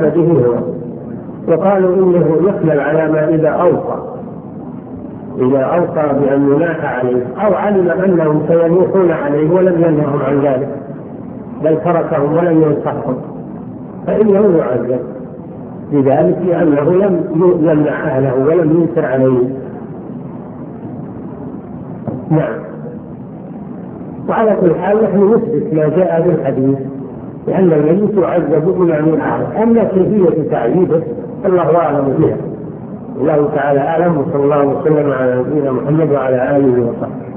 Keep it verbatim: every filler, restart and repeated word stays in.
ذهب به هو. وقالوا إنه يحمل على ما إذا أوصى إذا أوصى بأن يناح عليه أو علم أنهم سينوحون عليه ولم ينههم عن ذلك بل تركهم ولم ينصحهم فإنه يعذب لذلك لأنه لم يمنع أهله ولم ينكر عليه. نعم. وعلى كل حال نحن نثبت ما جاء في الحديث لأن الميت يعذب بما ينعى. أما كيفية تعذيبه الله أعلم بها. الله تعالى أعلم. وصلى الله وسلم على نبينا محمد وعلى آله وصحبه.